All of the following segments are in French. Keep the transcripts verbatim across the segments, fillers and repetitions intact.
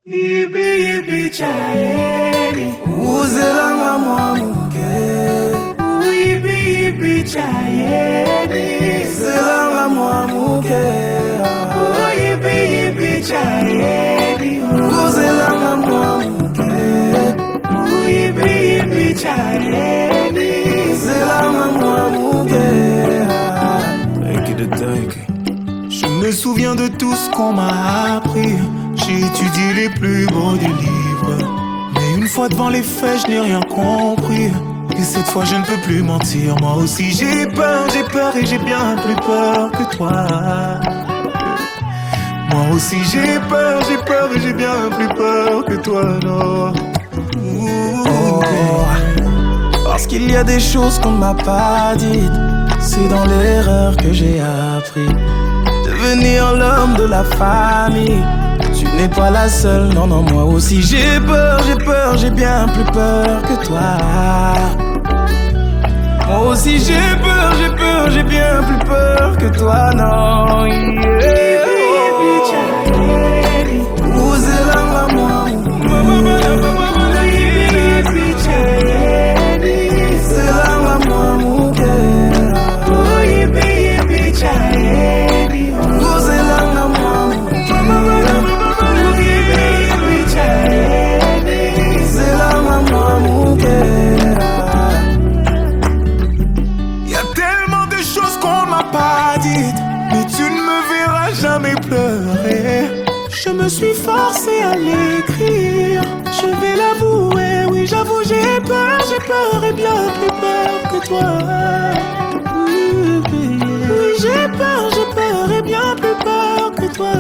Yibi yibi chayeni Uzelanga mwamuke Yibi yibi chayeni Uzelanga mwamuke Yibi yibi chayeni Uzelanga mwamuke Yibi yibi chayeni Uzelanga mwamuke. Je me souviens de tout ce qu'on m'a appris. J'ai étudié les plus beaux des livres, mais une fois devant les faits, je n'ai rien compris. Et cette fois, je ne peux plus mentir. Moi aussi, j'ai peur, j'ai peur et j'ai bien plus peur que toi. Moi aussi, j'ai peur, j'ai peur et j'ai bien plus peur que toi, non. Oh, parce qu'il y a des choses qu'on ne m'a pas dites. C'est dans l'erreur que j'ai appris. Devenir l'homme de la famille. Tu n'es pas la seule, non, non, moi aussi j'ai peur, j'ai peur, j'ai bien plus peur que toi. Moi aussi j'ai peur, j'ai peur, j'ai bien plus peur que toi, non, yeah. Uzelanga mwamuke Uzelanga mwamuke Uzelanga mwamuke Uzelanga mwamuke. Y a tellement de choses qu'on m'a pas dites, mais tu ne me verras jamais pleurer. Je me suis forcé à l'écrire, je vais l'avouer, oui j'avoue j'ai peur, j'ai peur et bien plus peur que toi. Oui j'ai peur, j'ai peur et bien plus peur que toi.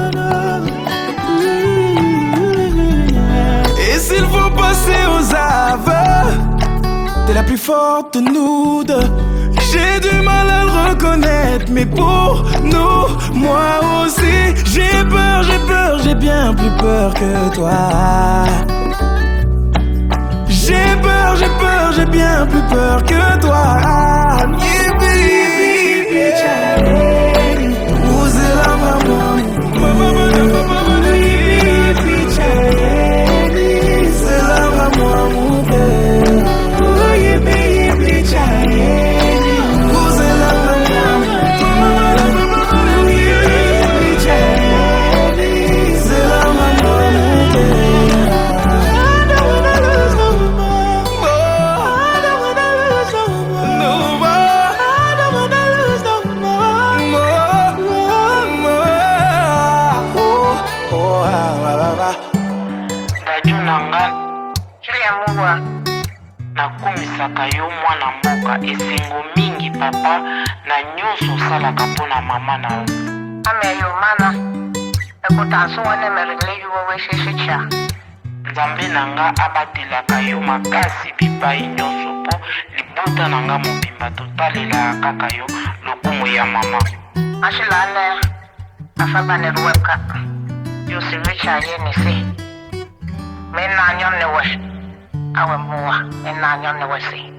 Et s'il faut passer aux aveux, t'es la plus forte de nous deux. J'ai du mal à le reconnaître, mais pour nous, moi aussi, j'ai peur, j'ai peur, j'ai bien plus peur que toi. J'ai peur, j'ai peur, j'ai bien plus peur que toi. Yibi, Uzelanga mwamuke Uzelanga mwamuke nakumisaka yo mwana mboka esengo mingi papa na nyonso osalaka mpona mama na yo ame yo mana ekotanso wane merile yo wesheshecha nzambe na nga abatelaka yo makasi bipai nyonso mpo libota na nga mobimba totalelaka kaka yo lokumu ya mama ashilane afabaneruweka yo siwicha yenisi mena nyonnewe awe muwa mena nyonnewe si